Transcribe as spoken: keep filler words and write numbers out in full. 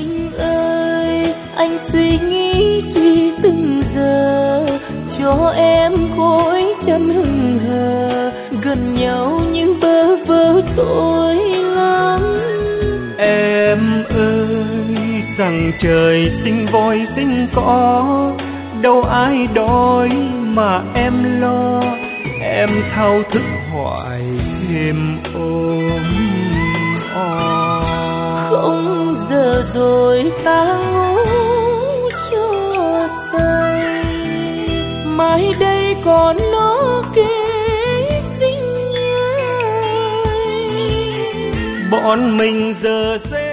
anh ơi, anh suy nghĩ chi từng giờ, cho em khối trăm hừng hờ, gần nhau nhưng bơ vơ tội lắm. Em ơi, rằng trời sinh voi sinh cỏ, đâu ai đói mà em lo, em thao thức hoài thêm ôm o. Không giờ rồi ta ngủ cho say, mai đây còn nó kế sinh nhai. Bọn mình giờ sẽ